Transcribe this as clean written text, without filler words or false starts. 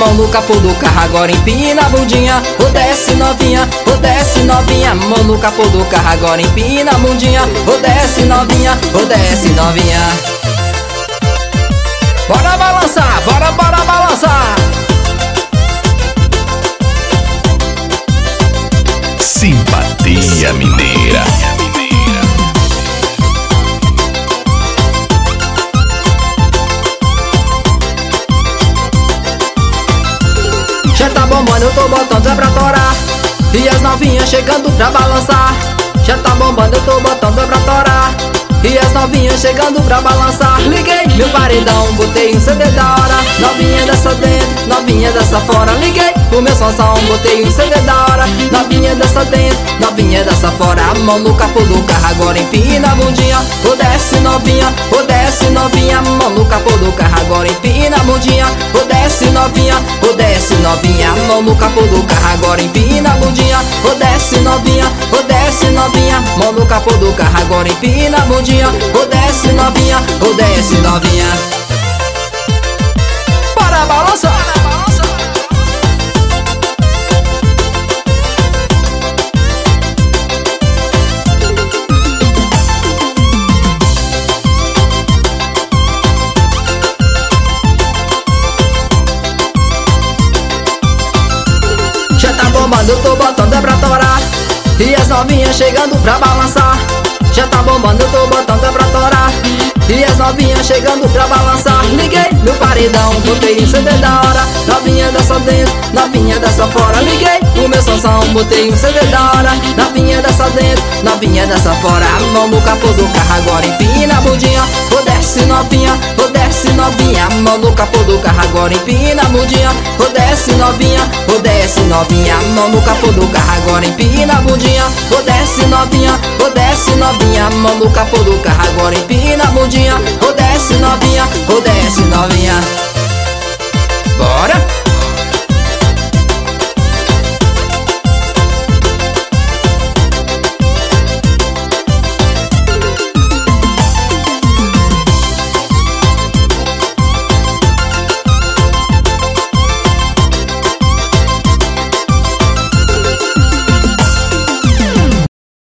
mão no capô do carro, agora empina a bundinha. Ou desce novinha, ou desce novinha. Mão no capô do carro, agora empina a bundinha. Ou desce novinha, ou desce novinha. Bora balançar, bora balançar. Simpatia Mineira. Já tá bombando, eu tô botando é pra torar. E as novinhas chegando pra balançar. Já tá bombando, eu tô botando é pra torar. E as novinhas chegando pra balançar. Liguei meu paredão, botei um CD da hora. Novinha dessa dentro, novinha dessa fora. Liguei o meu som, botei um CD da hora. Novinha dessa dentro, novinha dessa fora. A mão no capô do carro, agora empina a bundinha. Ou desce novinha, ou desce novinha. Mão no capô do carro, agora empina a bundinha. Ou desce novinha, ou desce novinha. Mão no capô do carro, agora empina a bundinha. Ou desce novinha, ou desce novinha. Mão no capô do carro, agora empina a bundinha. Ou desce novinha, ou desce novinha. Bora balançar. Já tá bombando, eu tô botando é pra torar. E as novinhas chegando pra balançar. Já tá bombando, eu tô botando é pra torar. E as novinhas chegando pra balançar. Liguei meu paredão, botei um CD da hora. Novinha dessa dentro, novinha dessa fora. Liguei o meu som, botei um CD da hora. Novinha dessa dentro, novinha dessa fora. A mão no capô do carro, agora empina a bundinha. Ou desce novinha, ou desce novinha. A mão no capô do carro, agora empina a bundinha. Ou desce novinha, ou desce novinha. A mão no capô do carro, agora empina a bundinha. Ou desce novinha, ou desce novinha. A mão no capô do carro, agora empina a bundinha. Ou desce novinha, ou desce novinha.